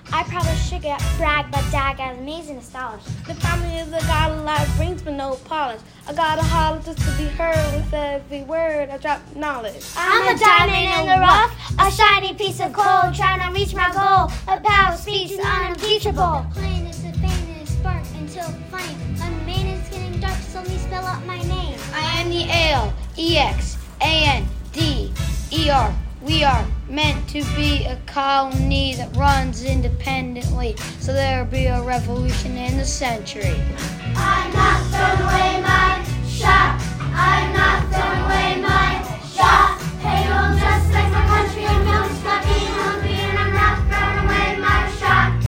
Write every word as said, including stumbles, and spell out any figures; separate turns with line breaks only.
I probably should get brag, but Dad got amazing knowledge.
The family is a God of life brings but no polish. I got a holler just to be heard with every word I drop knowledge.
I'm, I'm a diamond in the rough, a shiny piece of coal, trying to reach my goal. A power speech is unimpeachable.
The plane is the faintest spark until flame. My mane is getting dark, so let me spell out my name.
I am the A L E X A N D E R. We are meant to be a colony that runs independently, so there'll be a revolution in the century.
I'm not throwing away my shot. I'm not